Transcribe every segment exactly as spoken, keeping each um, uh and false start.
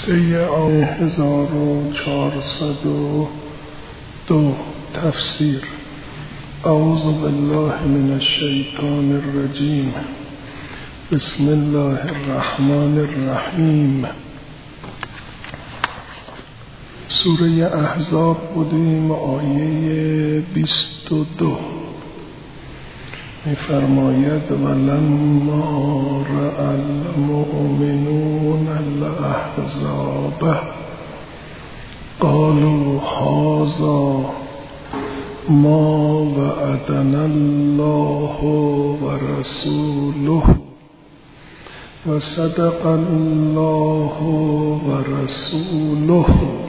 صفحه آیه هزار و چهارصد و دو تفسیر. اعوذ بالله من الشیطان الرجیم. بسم الله الرحمن الرحیم. سوره احزاب بودیم، آیه بیست و دو می‌فرماید ولما رأى المؤمنون الأحزاب قالوا هذا ما وعدنا الله ورسوله وصدق الله ورسوله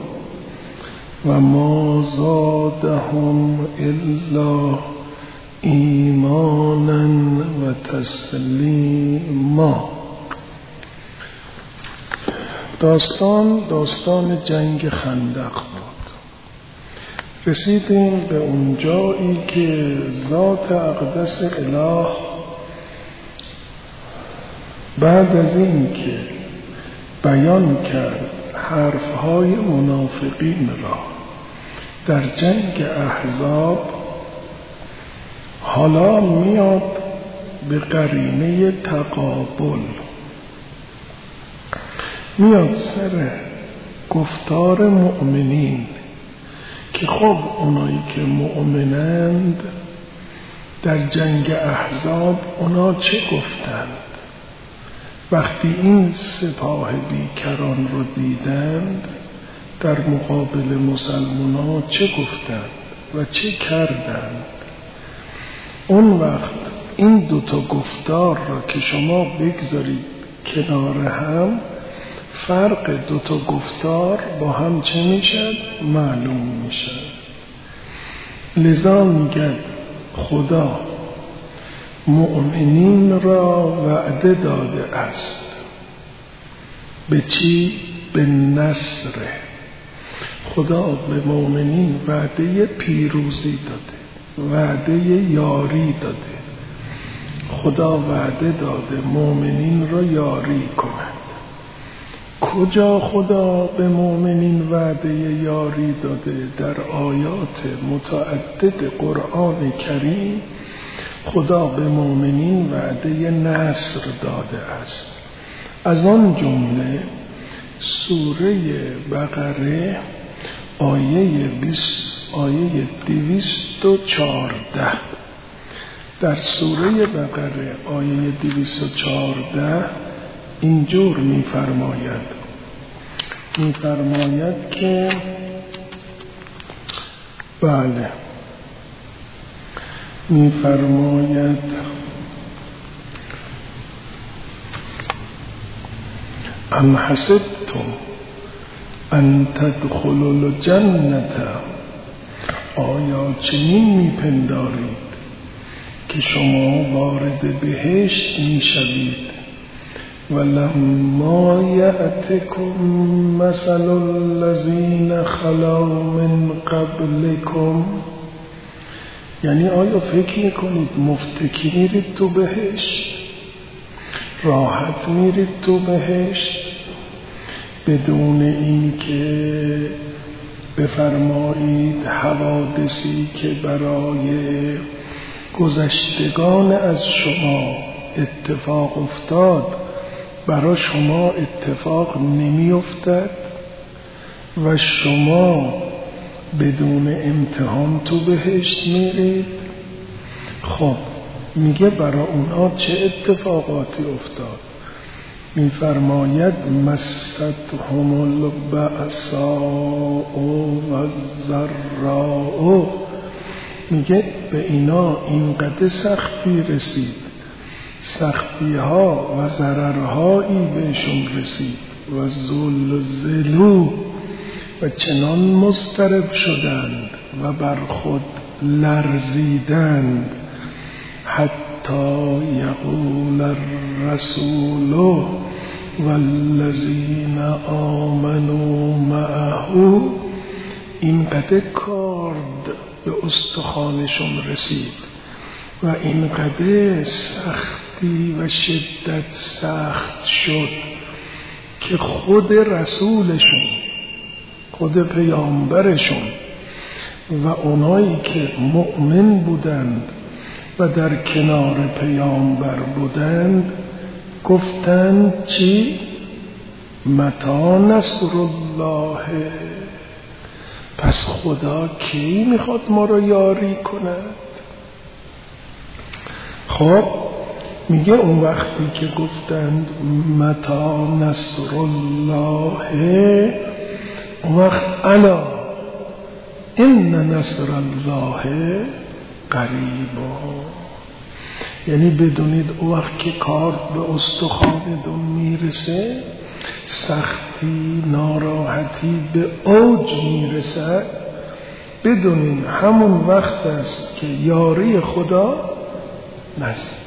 وما زادهم إلا ایمانا و تسلیما. داستان داستان جنگ خندق بود. رسیدیم به اون جایی که ذات اقدس اله بعد از این که بیان کرد حرفهای منافقین را در جنگ احزاب، حالا میاد به قرینه تقابل، میاد سر گفتار مؤمنین که خب اونایی که مؤمنند در جنگ احزاب اونا چه گفتند وقتی این سپاه بیکران رو دیدند، در مقابل مسلمانان چه گفتند و چه کردند. اون وقت این دوتا گفتار را که شما بگذارید کنار هم، فرق دوتا گفتار با هم چه میشد؟ معلوم میشد. لذا میگه خدا مؤمنین را وعده داده است. به چی؟ به نصر. خدا به مؤمنین وعده پیروزی داده، وعده یاری داده. خدا وعده داده مؤمنین را یاری کند. کجا خدا به مؤمنین وعده یاری داده؟ در آیات متعدد قرآن کریم خدا به مؤمنین وعده نصر داده است. از آن جمله سوره بقره آیه بیست آیه دویست و چهارده. در سوره بقره آیه دویست و چهارده اینجور می‌فرماید می‌فرماید که بله می‌فرماید ام حسبتم ان تدخلوا الجنة، آیا چنین میپندارید که شما وارد بهشت میشوید؟ ولما یأتکم مثل الذین خلوا من قبلکم، یعنی آیا فکر میکنید مفتکی میرید تو بهشت، راحت میرید تو بهشت بدون این که بفرمایید حوادثی که برای گذشتگان از شما اتفاق افتاد برای شما اتفاق نمی افتد و شما بدون امتحان تو بهشت میرید؟ خب میگه برای اونا چه اتفاقاتی افتاد؟ می‌فرماید مستهم البأساء و الضراء، میگه به اینا اینقدر سختی رسید، سختی ها و ضررهایی بهشون رسید، و زلزلوا، و چنان مضطرب شدند و بر خود لرزیدند، حتی یقول الرسول والذین آمنوا معه، اینقدر کارد به استخوانشون رسید و اینقدر سختی و شدت سخت شد که خود رسولشون، خود پیامبرشون و اونایی که مؤمن بودند و در کنار پیامبر بودند گفتند چی؟ متی نصر الله، پس خدا کی میخواد ما رو یاری کند؟ خب میگه اون وقتی که گفتند متی نصر الله، اون وقت الا ان نصر الله قریب، یعنی بدونید اون وقت که کار به استخوانتون میرسه، سختی ناراحتی به اوج میرسد، بدونید همون وقت است که یاری خدا نزدیک.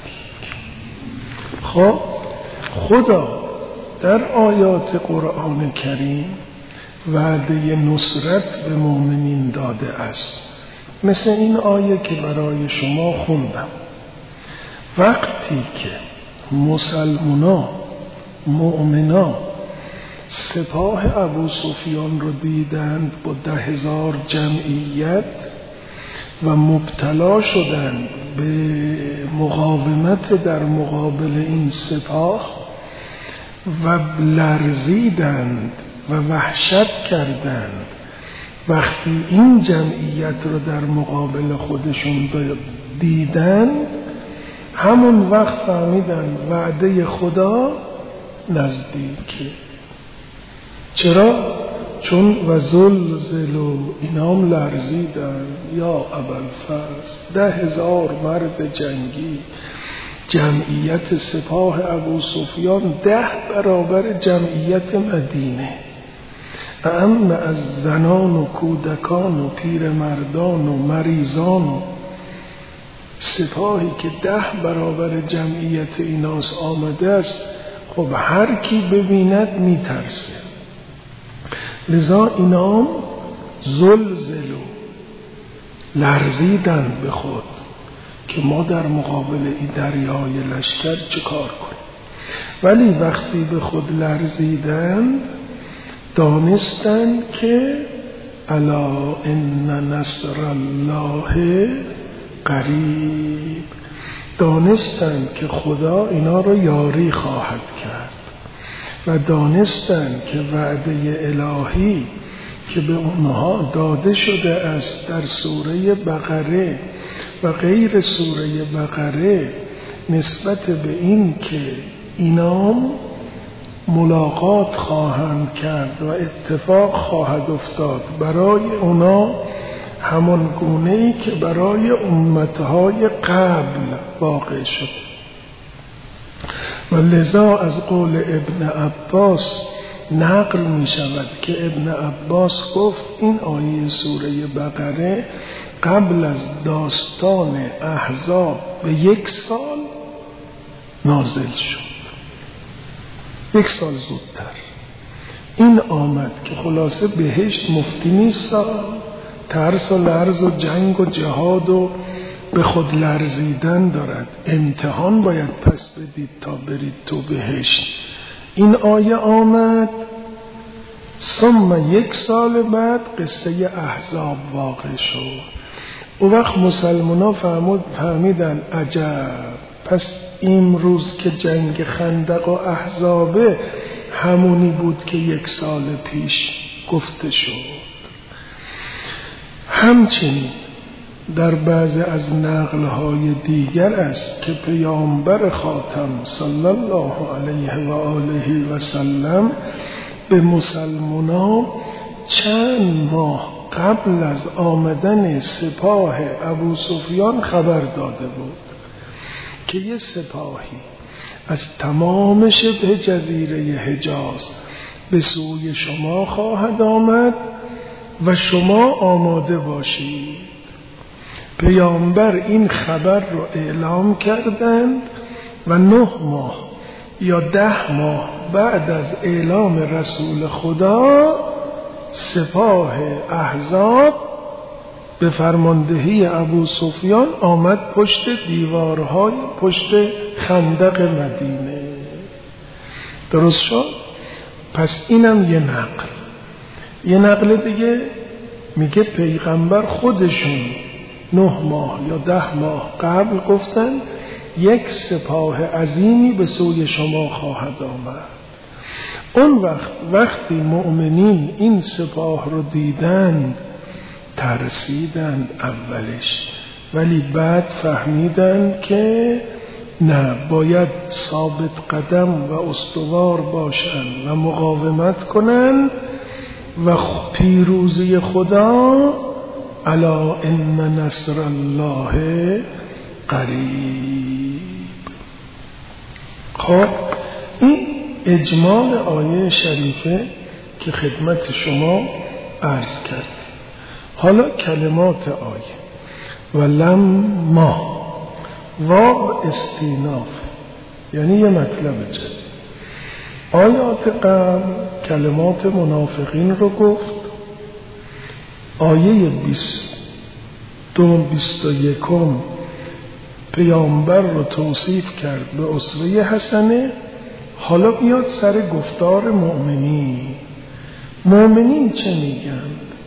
خب خدا در آیات قرآن کریم وعده نصرت به مؤمنین داده است، مثل این آیه که برای شما خوندم. وقتی که مسلمانا مؤمنا سپاه ابو سفیان رو دیدند با ده هزار جمعیت و مبتلا شدند به مقاومت در مقابل این سپاه و لرزیدند و وحشت کردند، وقتی این جمعیت رو در مقابل خودشون دیدن، همون وقت فهمیدن وعده خدا نزدیکه. چرا؟ چون و زلزلوا، اینام لرزیدن. یا ابوالفضل، ده هزار مرد جنگی، جمعیت سپاه ابو سفیان ده برابر جمعیت مدینه، اما از زنان و کودکان و پیرمردان و مریضان و سپاهی که ده برابر جمعیت ایناس آمده است، خب هر کی ببیند میترسه. لذا اینام زلزلو، لرزیدن به خود که ما در مقابل این دریای لشکر چه کار کنیم. ولی وقتی به خود لرزیدن دانستن که الا ان نصر الله قریب، دانستن که خدا اینا رو یاری خواهد کرد و دانستن که وعده الهی که به اونها داده شده است در سوره بقره و غیر سوره بقره نسبت به این که اینام ملاقات خواهند کرد و اتفاق خواهد افتاد برای اونا، همان گونه‌ای که برای امتهای قبل واقع شد. و لذا از قول ابن عباس نقل می شود که ابن عباس گفت این آیه سوره بقره قبل از داستان احزاب به یک سال نازل شد، یک سال زودتر این آمد که خلاصه بهشت مفتی نیست، ترس و لرز و جنگ و جهاد و به خود لرزیدن دارد، امتحان باید پس بدید تا برید تو بهشت. این آیه آمد، ثم یک سال بعد قصه احزاب واقع شد. او وقت مسلمان ها فهمیدن عجب، پس امروز که جنگ خندق و احزابه همونی بود که یک سال پیش گفته شد. همچنین در بعض از نقل‌های دیگر است که پیامبر خاتم صلی الله علیه و آله و سلم به مسلمانان چند ماه قبل از آمدن سپاه ابو سفیان خبر داده بود که یه سپاهی از تمام شبه جزیره حجاز به سوی شما خواهد آمد و شما آماده باشید. پیامبر این خبر رو اعلام کردند و نه ماه یا ده ماه بعد از اعلام رسول خدا سپاه احزاب به فرماندهی ابو سفیان آمد پشت دیوارهای پشت خندق مدینه. درست شد؟ پس اینم یه نقل. یه نقل دیگه میگه پیغمبر خودشون نه ماه یا ده ماه قبل گفتن یک سپاه عظیمی به سوی شما خواهد آمد. اون وقت وقتی مؤمنین این سپاه رو دیدن ترسیدن اولش، ولی بعد فهمیدن که نه، باید ثابت قدم و استوار باشن و مقاومت کنن و پیروزی خدا الا ان نصر الله قریب. خب این اجمال آیه شریفه که خدمت شما عرض کرد. حالا کلمات آیه ولما واو استیناف، یعنی یه مطلب جدید. آیات قبل کلمات منافقین رو گفت، آیه بیست دو بیست و یکم پیامبر رو توصیف کرد به اسوه حسنه. حالا بیاد سر گفتار مؤمنین. مؤمنین چه میگن؟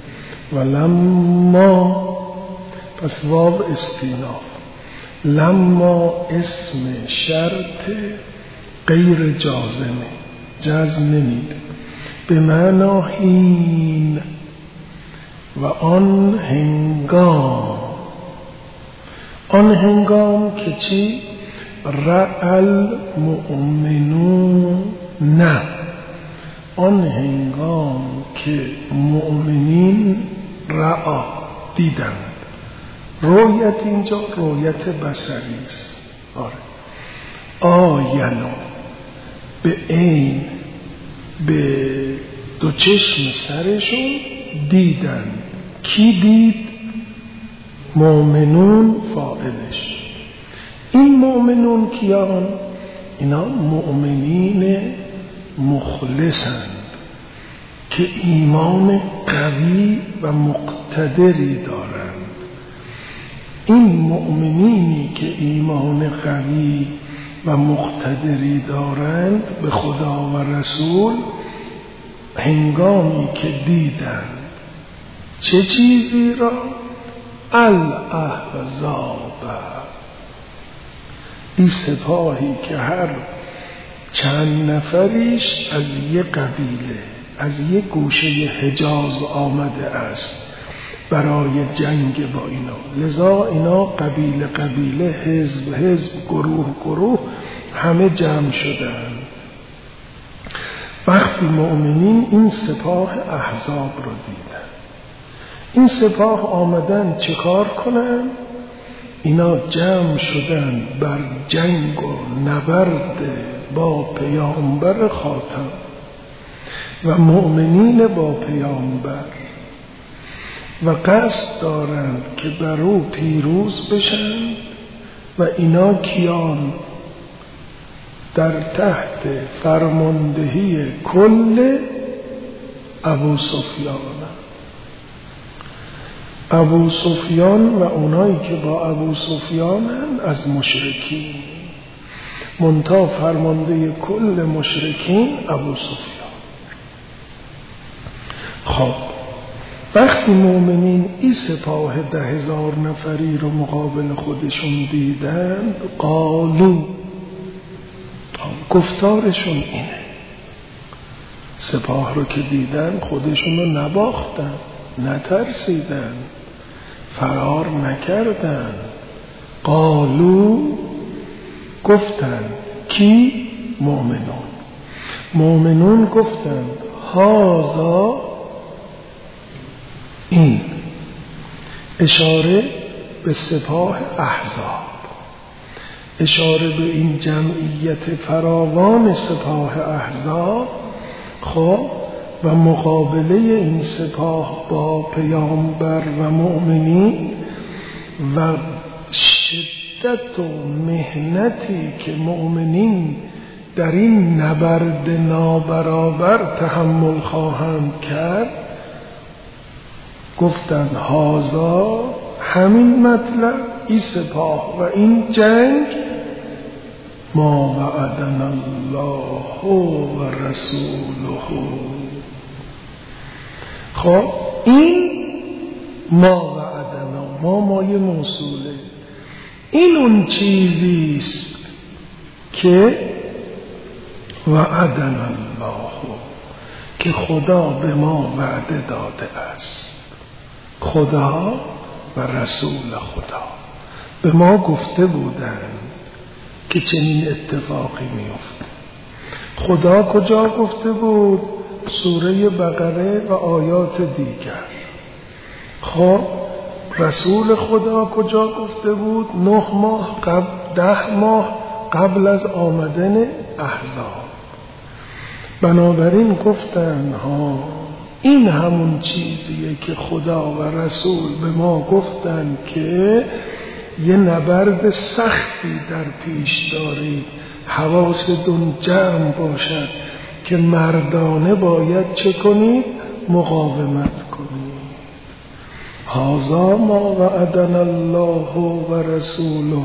ولما، پس واو استیناف. لما اسم شرط غیر جازمه، جزم نمیده، به معنا حین و آن هنگام. آن هنگام که چی؟ رأل مؤمنون، نه آن هنگام که مؤمنین رأا دیدند. رؤیت اینجا رؤیت بصری است. آره، آینو به عین، به دو چشم سرشون دیدن. کی دید؟ مؤمنون فاعلش. این مؤمنون کیان؟ اینا مؤمنین مخلصند که ایمان قوی و مقتدری دارند. این مؤمنینی که ایمان قوی و مقتدری دارند به خدا و رسول، هنگامی که دیدند چه چیزی را؟ الاحزاب، این سپاهی که هر چند نفریش از یک قبیله، از یک گوشه حجاز آمده است برای جنگ با اینا. لذا اینا قبیله قبیله، حزب حزب، گروه گروه، همه جمع شدن. وقتی مؤمنین این سپاه احزاب رو دیدن، این سپاه آمدن چه کار کنن؟ اینا جمع شدن بر جنگ و نبرد با پیامبر خاتم و مؤمنین با پیامبر و قصد دارند که بر او پیروز بشن. و اینا کیان؟ در تحت فرماندهی کل ابو سفیان. ابو سفیان و اونایی که با ابو سفیانن از مشرکین، منتها فرمانده کل مشرکین ابو سفیان. خب وقتی مؤمنین این سپاه ده هزار نفری رو مقابل خودشون دیدند، قالو، گفتارشون اینه. سپاه رو که دیدن خودشون رو نباختن، نترسیدن، فرار نکردن. قالو، گفتن. کی؟ مؤمنون. مؤمنون گفتند هازا، این اشاره به سپاه احزاب، اشاره به این جمعیت فراوان سپاه احزاب. خب و مقابله این سپاه با پیامبر و مؤمنین و شدت و محنتی که مؤمنین در این نبرد نابرابر تحمل خواهند کرد، گفتن هازا، همین مطلب، این سپاه و این جنگ، ما وعدنا الله و رسوله خب این ما وعدنا، ما مایه موصوله، این اون چیزیست که وعدنا الله، که خدا به ما وعده داده است. خدا و رسول خدا به ما گفته بودند که چنین اتفاقی میفته. خدا کجا گفته بود؟ سوره بقره و آیات دیگر. خب رسول خدا کجا گفته بود؟ نه ماه قبل، ده ماه قبل از آمدن احزاب. بنابراین گفتن ها این همون چیزیه که خدا و رسول به ما گفتن که یه نبرد سختی در پیش دارید، حواستون جمع باشد که مردانه باید چه کنید؟ مقاومت کنید. هذا ما وعدنا الله و رسوله،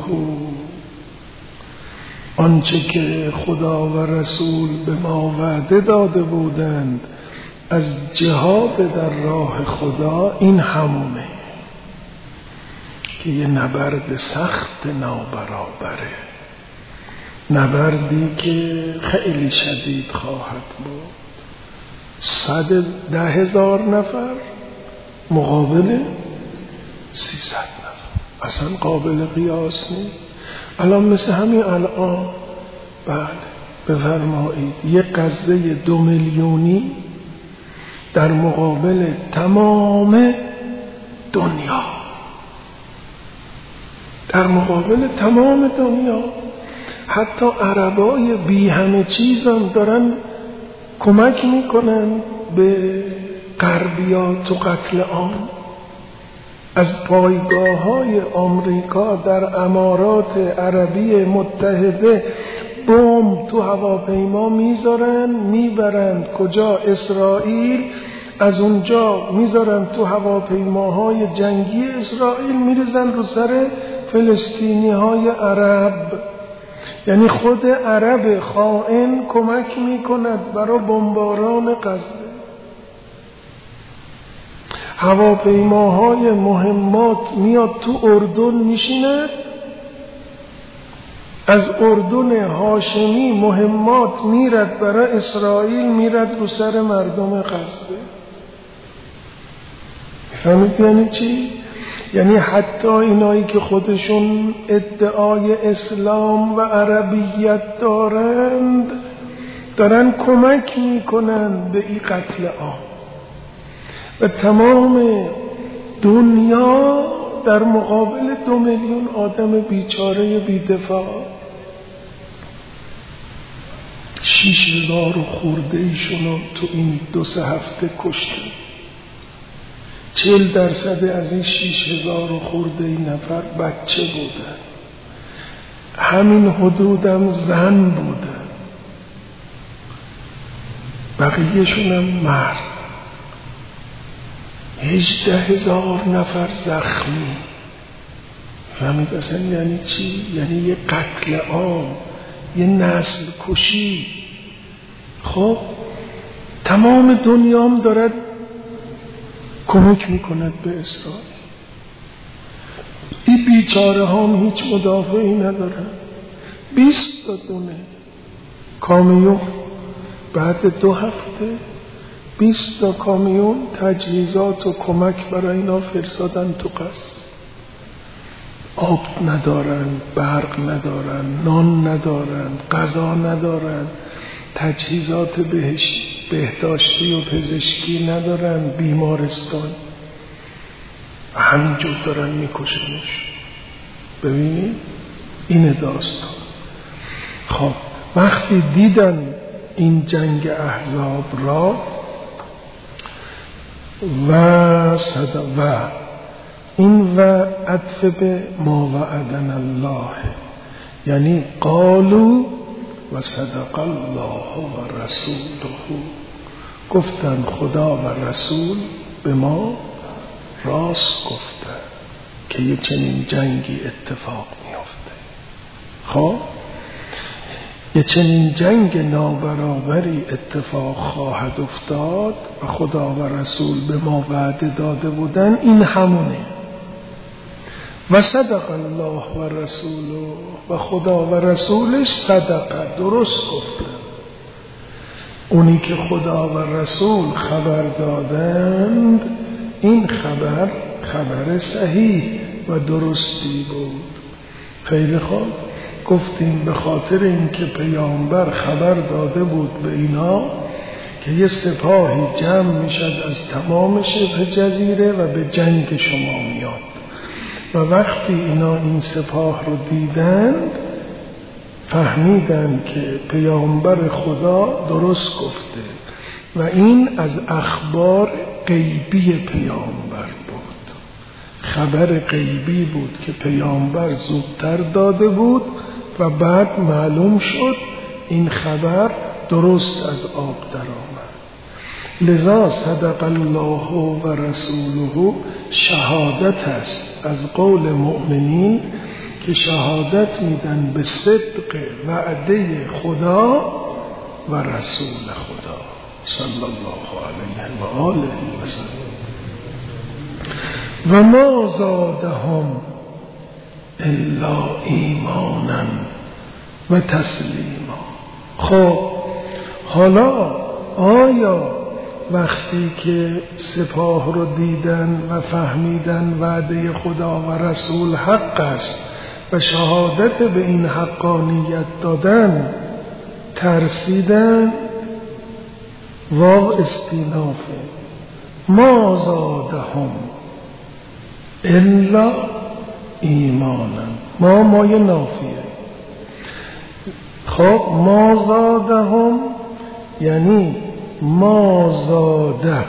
آنچه که خدا و رسول به ما وعده داده بودند از جهاد در راه خدا، این همونه که یه نبرد سخت نابرابره، نبردی که خیلی شدید خواهد بود. صد ده هزار نفر مقابل سیصد نفر، اصلا قابل قیاس نیست. الان مثل همین الان، بله بفرمایید، یه غزه دو میلیونی در مقابل تمام دنیا، در مقابل تمام دنیا. حتی عربای بی همه چیز هم دارن کمک میکنن به غربیات تو قتل عام. از پایگاه های آمریکا در امارات عربی متحده بمب تو هواپیما میذارن میبرند کجا؟ اسرائیل. از اونجا میذارن تو هواپیماهای جنگی اسرائیل، میریزن رو سر فلسطینی های عرب. یعنی خود عرب خائن کمک میکند برای بمباران غزه. هواپیماهای مهمات میاد تو اردن میشیند، از اردن هاشمی مهمات میرد برای اسرائیل، میرد رو سر مردم غزه. فهمید یعنی چی؟ یعنی حتی اینایی که خودشون ادعای اسلام و عربیت دارند دارن کمک میکنن به این قتل عام. و تمام دنیا در مقابل دو میلیون آدم بیچاره بیدفاع، شیش هزار و خورده ایشونو تو این دو سه هفته کشته. چهل درصد از این شیش هزار و خورده ای نفر بچه بودن، همین حدودم زن بودن، بقیهشون هم مرد. هجده هزار نفر زخمی. فهمید اصلا یعنی چی؟ یعنی یه قتل عام، یه نسل کشی. خب تمام دنیام دارد کمک میکند به اسرائیل. این بیچاره هم هیچ مدافعی ندارن. بیست تا دونه کامیون بعد دو هفته، بیست تا کامیون تجهیزات و کمک برای اینا فرستادن تو غزه. آب ندارن، برق ندارن، نان ندارن، غذا ندارن، تجهیزات بهش بهداشتی و پزشکی ندارن، بیمارستان، همینجور دارن میکشنش. ببینید این داستان. خب وقتی دیدن این جنگ احزاب را و صدا و این و عطف به ما وعدنا الله، یعنی قالوا و صدق الله و رسوله، گفتن خدا و رسول به ما راست گفتن که یه چنین جنگی اتفاق میفته. خب یه چنین جنگ نابرابری اتفاق خواهد افتاد و خدا و رسول به ما وعده داده بودن، این همونه. و صدق الله و رسوله، و خدا و رسولش صدق، درست گفتن. اونی که خدا و رسول خبر دادند این خبر خبر صحیح و درستی بود. خیلی خوب، گفتیم به خاطر اینکه پیامبر خبر داده بود به اینا که یه سپاهی جمع میشد از تمام شبه جزیره و به جنگ شما میاد، و وقتی اینا این سپاه رو دیدند فهمیدن که پیامبر خدا درست گفته و این از اخبار غیبی پیامبر بود، خبر غیبی بود که پیامبر زودتر داده بود و بعد معلوم شد این خبر درست از آب در آمد. لذا صدق الله و رسوله شهادت است از قول مؤمنین که شهادت میدن به صدق وعده خدا و رسول خدا صلی الله علیه و آله و سلم. و ما زادهم الا ایمانا و تسلیما. خب حالا آیا وقتی که سپاه رو دیدن و فهمیدن وعده خدا و رسول حق است و شهادت به این حقانیت دادن ترسیدن؟ واو استینافه. ما زادهم الا ایمانا، ما مای نافیه. خب ما زادهم یعنی ما زاده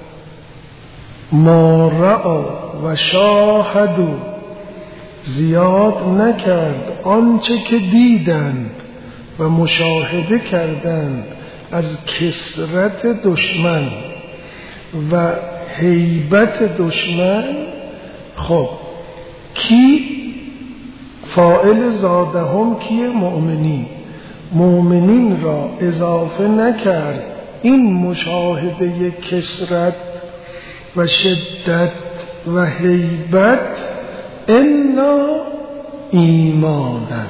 ما رأوا و شاهدوا، زیاد نکرد آنچه که دیدند و مشاهده کردند از کثرت دشمن و هیبت دشمن. خب کی فاعل زادهم کیه؟ مؤمنین. مؤمنین را اضافه نکرد این مشاهده کثرت و شدت و هیبت الا ایمانا،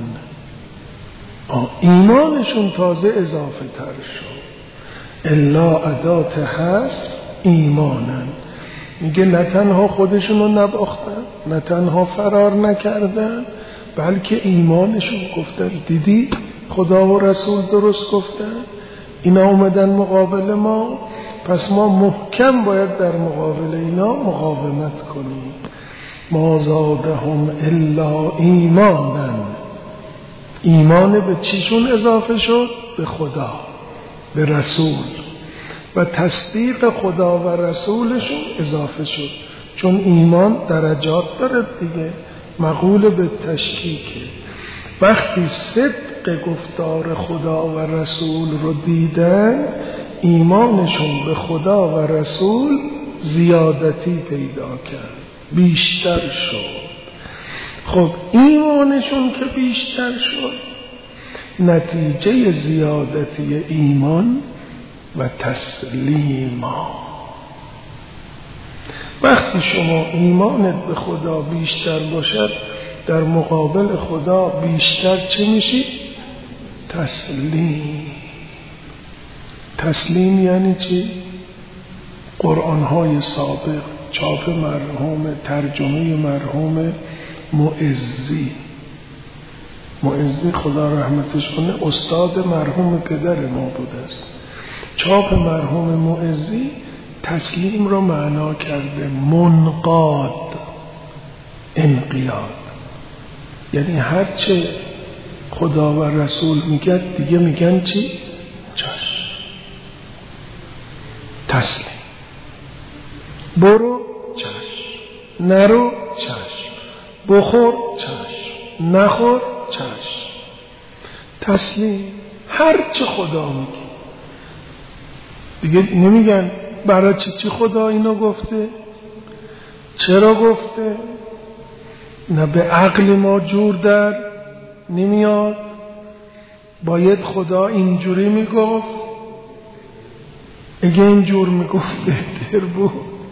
ایمانشون تازه اضافه تر شد. الا ادات هست ایمانا، میگه نه تنها خودشون رو نباختن، نه تنها فرار نکردن، بلکه ایمانشون گفتن دیدی خدا و رسول درست گفتن، اینا اومدن مقابل ما، پس ما محکم باید در مقابل اینا مقاومت کنیم. ما زادهم الا ایمانا، ایمان به چیشون اضافه شد؟ به خدا، به رسول، و تصدیق خدا و رسولشون اضافه شد، چون ایمان درجات داره دیگه، مقول به تشکیکه. وقتی صدق گفتار خدا و رسول رو دیدن ایمانشون به خدا و رسول زیادتی پیدا کرد، بیشتر شد. خب ایمانشون که بیشتر شد نتیجه زیادتی ایمان و تسلیما. وقتی شما ایمانت به خدا بیشتر باشد در مقابل خدا بیشتر چه میشی؟ تسلیم. تسلیم یعنی چی؟ قرآن‌های سابق، چاپ مرحوم، ترجمه مرحوم معزی، معزی خدا رحمتش کنه استاد مرحوم پدر ما بوده است. چاپ مرحوم معزی تسلیم رو معنا کرده منقاد، انقیاد، یعنی هرچه خدا و رسول میگن دیگه میگن چی؟ چشم. تسلیم. برو چشم، نرو چشم، بخور چشم، نخور چشم. تسلیم. هرچه خدا میگه دیگه نمیگن برای چی چی خدا اینو گفته، چرا گفته، نه به عقل ما جور در نمیاد، باید خدا اینجوری میگفت؟ اگه اینجور میگفت بهتر بود.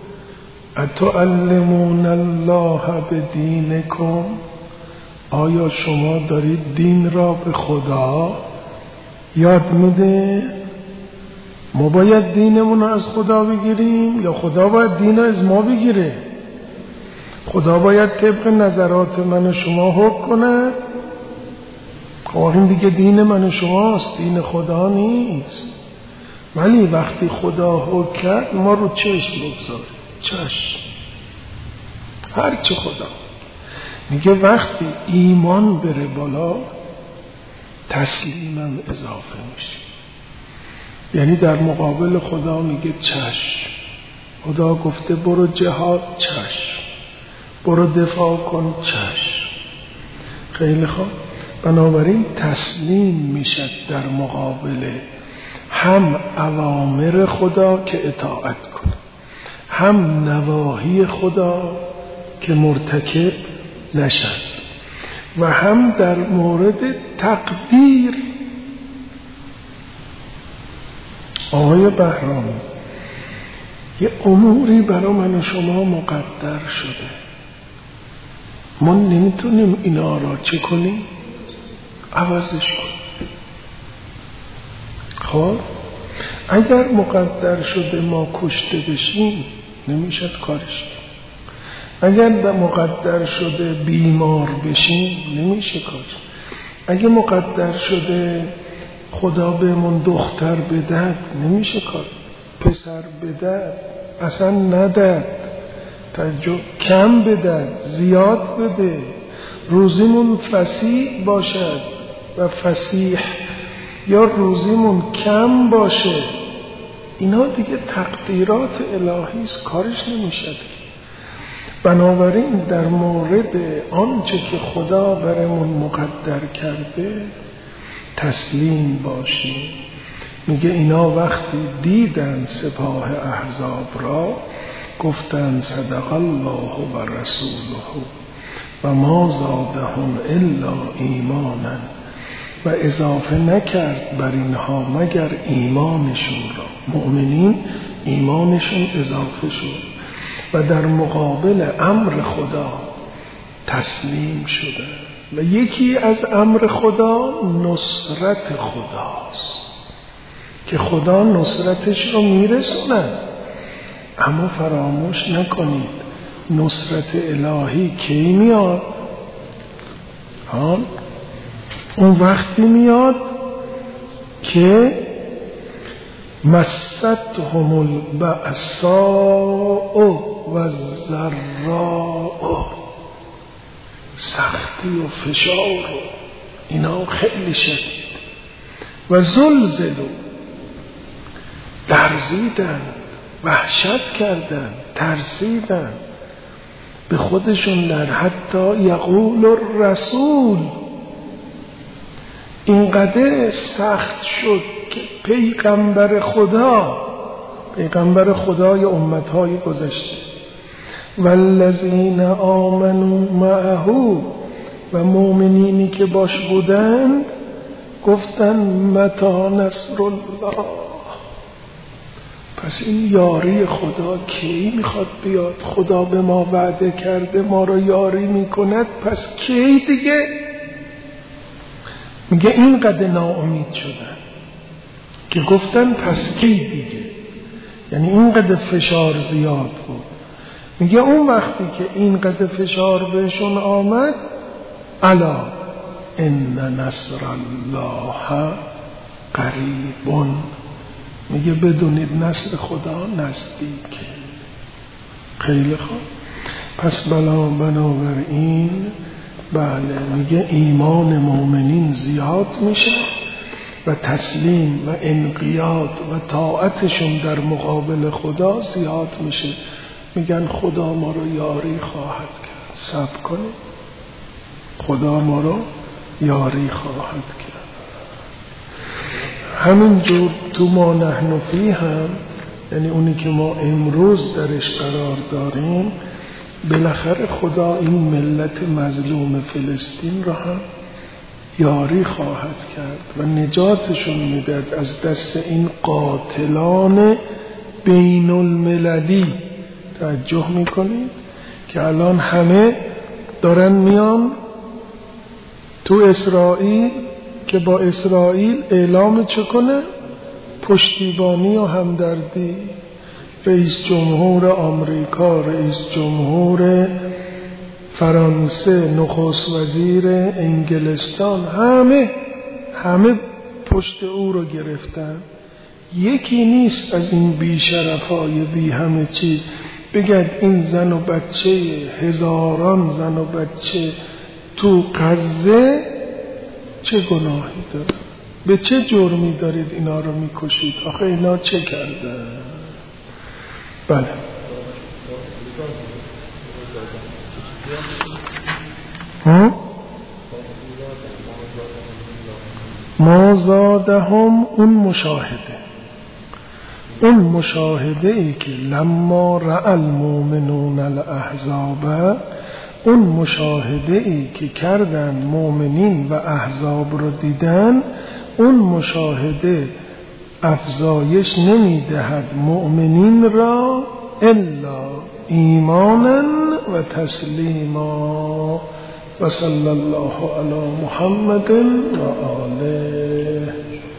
اتعلمون الله بدینکم، آیا شما دارید دین را به خدا یاد میده؟ ما باید دینمون رو از خدا بگیریم یا خدا باید دین رو از ما بگیره؟ خدا باید طبق نظرات من و شما حکم کنه؟ خب این دیگه دین من و شماست، دین خدا نیست. ولی وقتی خدا حکم کرد ما رو چشم بگذاریم، چشم هرچه خدا میگه. وقتی ایمان بره بالا تسلیمم اضافه میشه. یعنی در مقابل خدا میگه چشم. خدا گفته برو جهاد، چشم. برو دفاع کن، چشم. خیلی خوب. بنابراین تسلیم میشد در مقابل هم اوامر خدا که اطاعت کنه، هم نواهی خدا که مرتکب نشد، و هم در مورد تقدیر. آقای بهرامی، یه اموری برای من و شما مقدر شده، ما نمیتونیم اینا را چه کنیم؟ عوضش کنیم. خب اگر مقدر شده ما کشته بشیم نمیشد کارش. اگر مقدر شده بیمار بشیم نمیشه کارش. اگه مقدر شده خدا بهمون دختر بدهد نمیشه کار. پسر بدهد اصلا ندهد، تجو کم بدهد زیاد بده، روزیمون فسیح باشد و فسیح، یا روزیمون کم باشه، اینا دیگه تقدیرات الهی است، کارش نمیشد. بنابراین در مورد آنچه که خدا برامون مقدر کرده تسلیم باشیم. میگه اینا وقتی دیدن سپاه احزاب را گفتن صدق الله و رسوله و ما زادهم الا ایمانا، و اضافه نکرد بر اینها مگر ایمانشون را. مؤمنین ایمانشون اضافه شد و در مقابل امر خدا تسلیم شده. و یکی از امر خدا نصرت خداست که خدا نصرتش رو میرسونه. اما فراموش نکنید نصرت الهی کی میاد؟ ها؟ اون وقتی میاد که مستهم البأساء و الضراء، سختی و فشار و اینا خیلی شدید، و زلزلوا، لرزیدن، وحشت کردن، ترسیدن به خودشون، در حتی یقول الرسول، اینقدر سخت شد که پیغمبر خدا، پیغمبر خدای امتهای گذشته، والذین آمنوا معه، و مؤمنینی که باش بودند گفتن متی نصر الله. پس این یاری خدا کی میخواد بیاد؟ خدا به ما وعده کرده ما رو یاری میکند، پس کی دیگه؟ میگه اینقدر ناامید شدن که گفتن پس کی دیگه؟ یعنی اینقدر فشار زیاد بود. میگه اون وقتی که اینقدر فشار بهشون آمد، الا ان نصر الله قریب، میگه بدونید نصر خدا نزدیکه. خیلی خوب. پس بلا بنابراین بله میگه ایمان مؤمنین زیاد میشه و تسلیم و انقیاد و طاعتشون در مقابل خدا زیاد میشه. میگن خدا ما رو یاری خواهد کرد، صبر کنید، خدا ما رو یاری خواهد کرد. همینجور تو ما نحن فی هم، یعنی اونی که ما امروز درش قرار داریم، بالاخره خدا این ملت مظلوم فلسطین را هم یاری خواهد کرد و نجاتشون میداد از دست این قاتلان بین المللی. توجه میکنید که الان همه دارن میان تو اسرائیل که با اسرائیل اعلام چه کنه؟ پشتیبانی و همدردی. رئیس جمهور آمریکا، رئیس جمهور فرانسه، نخست وزیر انگلستان، همه همه پشت او رو گرفتن. یکی نیست از این بیشرفای بی همه چیز بگد این زن و بچه، هزاران زن و بچه تو غزه چه گناهی داره؟ به چه جرمی دارید اینا رو میکشید؟ آخه اینا چه کردن؟ بله ها؟ ما زادهم اون مشاهده اون مشاهده ای که لما رأى المؤمنون الاحزاب، اون مشاهده ای که کردن مؤمنین و احزاب رو دیدن، اون مشاهده افزایش نمیدهد مؤمنین را الا ایمانا و تسلیما. و صلی الله علی محمد و آله.